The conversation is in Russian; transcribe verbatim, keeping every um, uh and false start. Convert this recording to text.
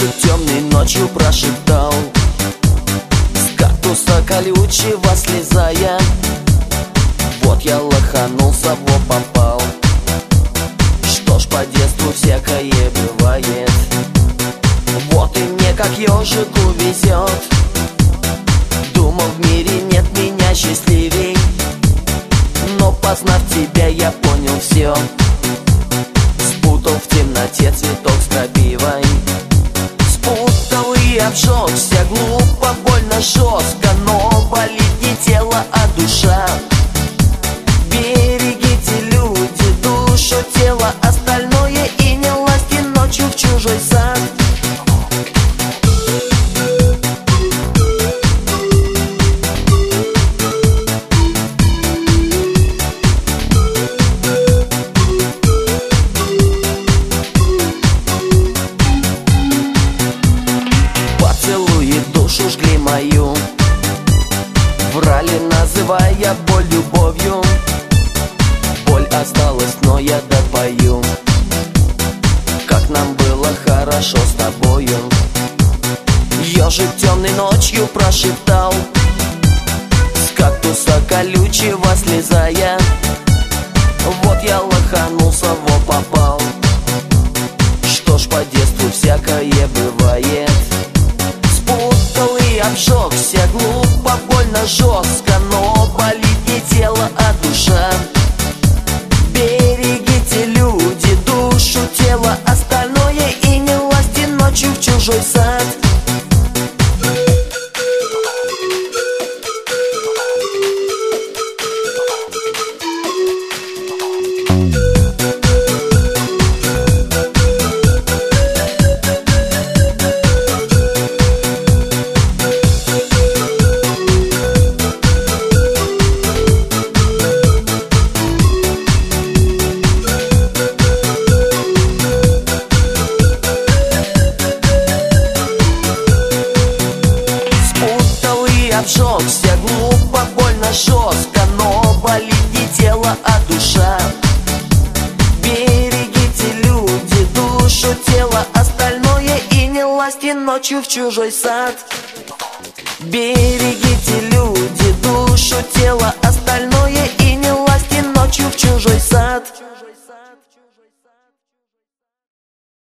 Ежик темный ночью прошептал, с кактуса колючего слезая: вот я лоханулся, во попал. Что ж, по детству всякое бывает, вот и мне как ежику везет. Думал, в мире нет меня счастливей, но познав тебя, я понял все. Спутал в темноте цветок с крапивой, спутал и обжегся, глупо, больно, жестко, но болит не тело, а душа. Берегите, люди, душу, тело, остальное и не лазьте ночью в чужой сад. Душу жгли мою, врали, называя боль любовью. Боль осталась, но я допою, как нам было хорошо с тобою. Ежик темный ночью прошептал, с кактуса колючего слезая: вот я лоханулся, во попал. Что ж, по детству всякое бывает, и обжегся, глупо, больно, жестко, но болит не тело, а душа. Берегите, люди, душу, тело, остальное и не лазьте ночью в чужой сад. Обжегся, глупо, больно, жестко, но болит не тело, а душа. Берегите, люди, душу, тело, остальное и не лазьте ночью в чужой сад. Берегите, люди, душу, тело, остальное и не лазьте ночью в чужой сад.